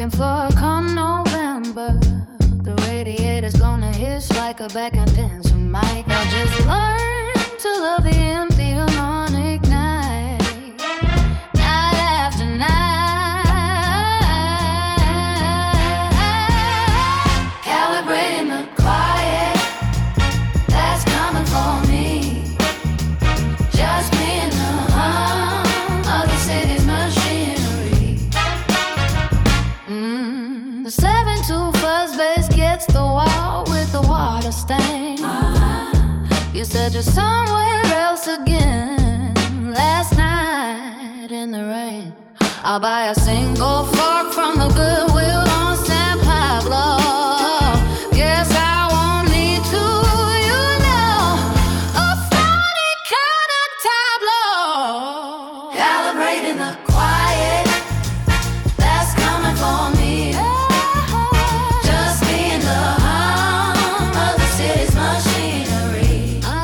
looking for come November. The radiator's gonna hiss like a backup dancer mic. I'll just learn to love the empty harmonic night, night after night. Calibrating the quiet that's coming for me. Just me and the hum of the city's machinery. The 7-2 fuzz bass gets the wall with the water stain. You said you're somewhere else again last night in the rain. I'll buy a single fork from the Goodwill on San Pablo. Guess I won't need to, you know, a funny kind of tableau. Calibrating the quiet that's coming for me. Just me and the hum of the city's machinery.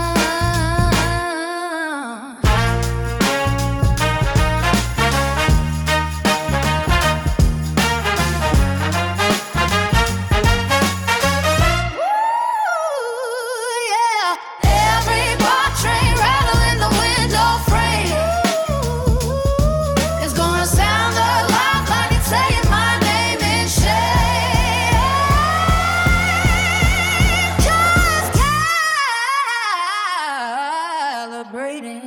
Ooh, yeah. Every bar train rattling the window frame is gonna sound a lot like it's saying my name in shame. Just calibrating.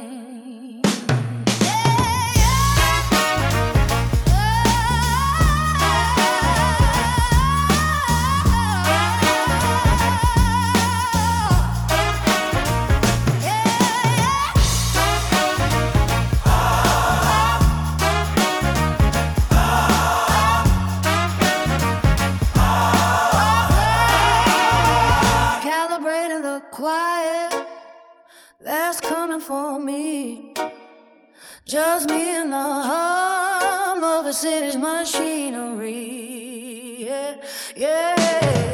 Calibrating the quiet that's coming for me. Just me and the hum of the city's machinery. Yeah, yeah.